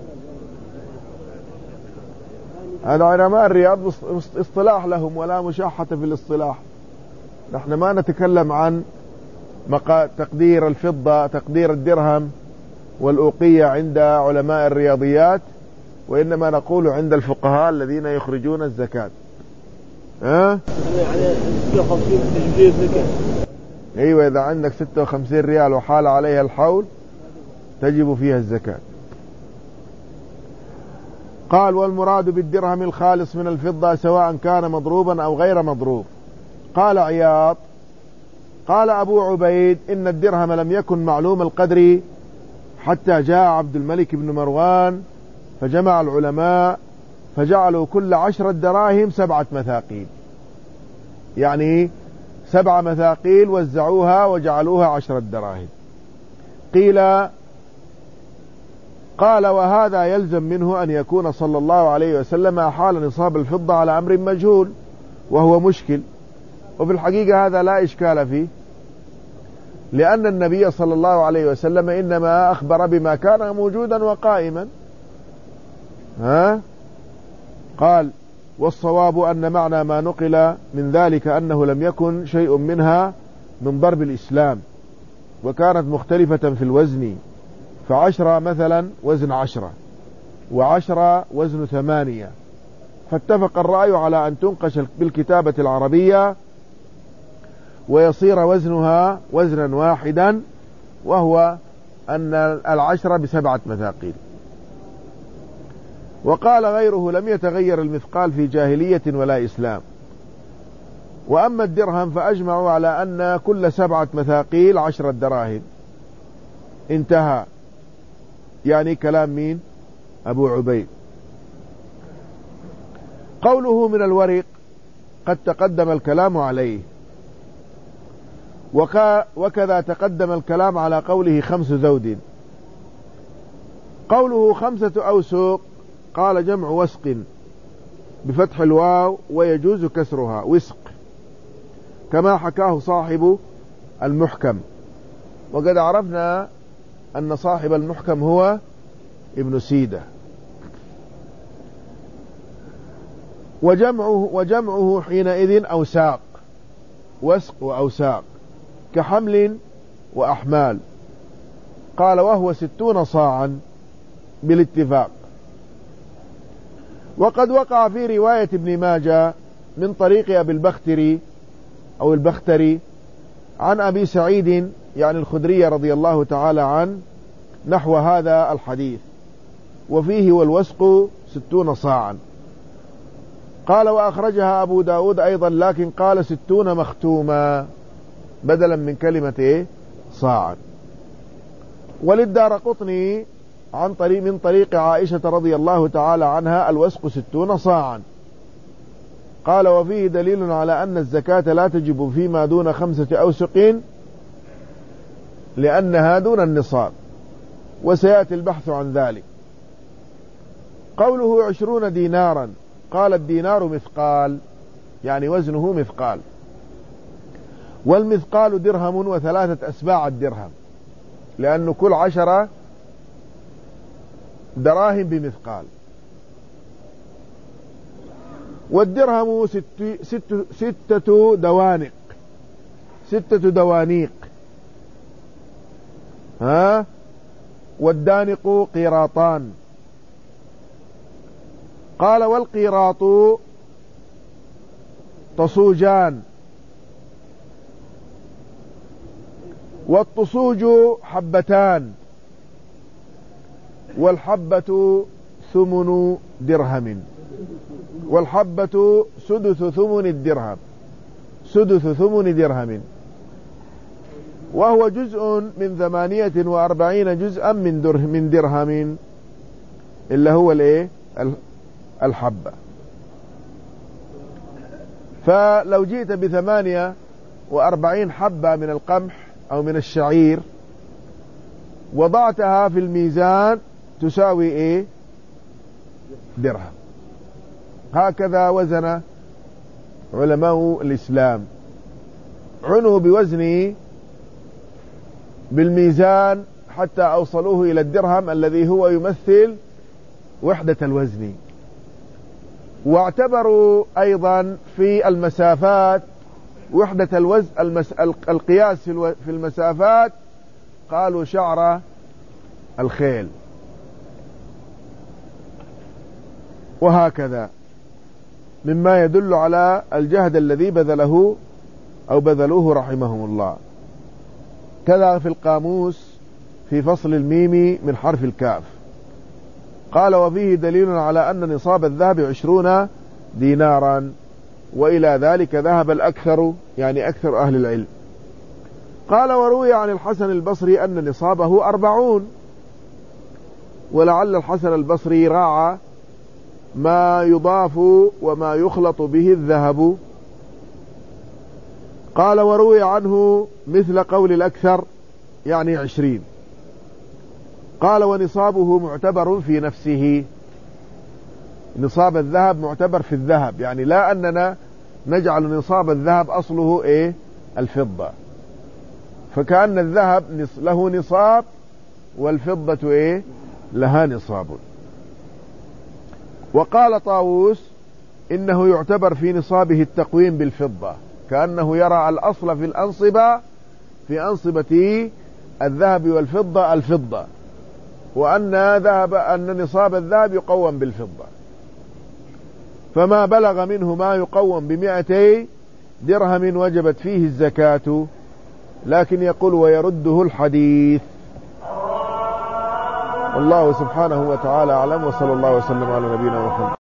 هذا علماء الرياض اصطلاح لهم ولا مشاحة في الاصطلاح. نحن ما نتكلم عن تقدير الفضة، تقدير الدرهم والأوقية عند علماء الرياضيات، وإنما نقول عند الفقهاء الذين يخرجون الزكاة. ها؟ ايوه، اذا عندك ستة وخمسين ريال وحال عليها الحول تجب فيها الزكاة. قال والمراد بالدرهم الخالص من الفضة سواء كان مضروبا أو غير مضروب. قال عياض قال أبو عبيد إن الدرهم لم يكن معلوم القدر حتى جاء عبد الملك بن مروان فجمع العلماء فجعلوا كل عشرة دراهم سبعة مثاقيل، يعني سبع مثاقيل وزعوها وجعلوها عشرة دراهم. قيل قال وهذا يلزم منه أن يكون صلى الله عليه وسلم أحال نصاب الفضة على أمر مجهول وهو مشكل، وفي الحقيقة هذا لا إشكال فيه، لأن النبي صلى الله عليه وسلم إنما أخبر بما كان موجودا وقائما. ها؟ قال والصواب أن معنى ما نقل من ذلك أنه لم يكن شيء منها من ضرب الإسلام، وكانت مختلفة في الوزن، فعشرة مثلا وزن عشرة، وعشرة وزن ثمانية، فاتفق الرأي على أن تنقش بالكتابة العربية ويصير وزنها وزنا واحدا، وهو أن العشرة بسبعة مثاقيل. وقال غيره لم يتغير المثقال في جاهلية ولا إسلام. وأما الدرهم فأجمعوا على أن كل سبعة مثاقيل عشرة دراهم. انتهى. يعني كلام مين؟ أبو عبيد. قوله من الورق قد تقدم الكلام عليه، وكذا تقدم الكلام على قوله خمس زود. قوله خمسة أوسق قال جمع وسق بفتح الواو ويجوز كسرها وسق، كما حكاه صاحب المحكم، وقد عرفنا أن صاحب المحكم هو ابن سيدة. وجمعه, وجمعه حينئذ أوساق، وسق وأوساق، كحمل وأحمال. قال وهو ستون صاعا بالاتفاق. وقد وقع في رواية ابن ماجه من طريق أبي البختري أو البختري عن أبي سعيد يعني الخدري رضي الله تعالى عنه نحو هذا الحديث، وفيه والوسق ستون صاعا. قال وأخرجها أبو داود أيضا، لكن قال ستون مختوما بدلا من كلمة إيه؟ صاعا. وللدارقطني عن طريق من طريق عائشة رضي الله تعالى عنها الوسق ستون صاعا. قال وفيه دليل على أن الزكاة لا تجب فيما دون خمسة أوسق لأنها دون النصاب، وسيأتي البحث عن ذلك. قوله عشرون دينارا قال الدينار مثقال، يعني وزنه مثقال، والمثقال درهم وثلاثة أسباع الدرهم، لأن كل عشرة دراهم بمثقال. والدرهم ست ست ستة دوانق، ستة دوانيق. ها؟ والدانق قيراطان. قال والقيراط تصوجان، والتصوج حبتان، والحبة ثمن درهم، والحبة سدس ثمن الدرهم، سدس ثمن درهم، وهو جزء من ثمانية وأربعين جزءا من درهم من درهم اللي هو الايه الحبة. فلو جئت بثمانية وأربعين حبة من القمح أو من الشعير وضعتها في الميزان تساوي ايه؟ درهم. هكذا وزن علماء الإسلام، عنوا بوزنه بالميزان حتى أوصلوه إلى الدرهم الذي هو يمثل وحدة الوزن. واعتبروا أيضا في المسافات وحدة الوزن المس... القياس في المسافات، قالوا شعر الخيل، وهكذا مما يدل على الجهد الذي بذله أو بذلوه رحمهم الله. كذا في القاموس في فصل الميم من حرف الكاف. قال وفيه دليل على أن نصاب الذهب عشرون دينارا، وإلى ذلك ذهب الأكثر يعني أكثر أهل العلم. قال وروي عن الحسن البصري أن نصابه أربعون، ولعل الحسن البصري راعى ما يضاف وما يخلط به الذهب. قال وروي عنه مثل قول الأكثر يعني عشرين. قال ونصابه معتبر في نفسه، نصاب الذهب معتبر في الذهب، يعني لا أننا نجعل نصاب الذهب أصله إيه الفضة، فكأن الذهب له نصاب والفضة إيه لها نصاب. وقال طاووس إنه يعتبر في نصابه التقويم بالفضة، كأنه يرى الأصل في الأنصبة في أنصبة الذهب والفضة الفضة، وأن ذهب أن نصاب الذهب يقوم بالفضة، فما بلغ منه ما يقوم بمئتي درهم وجبت فيه الزكاة، لكن يقول ويرده الحديث. والله سبحانه وتعالى أعلم، وصلى الله وسلم على نبينا محمد.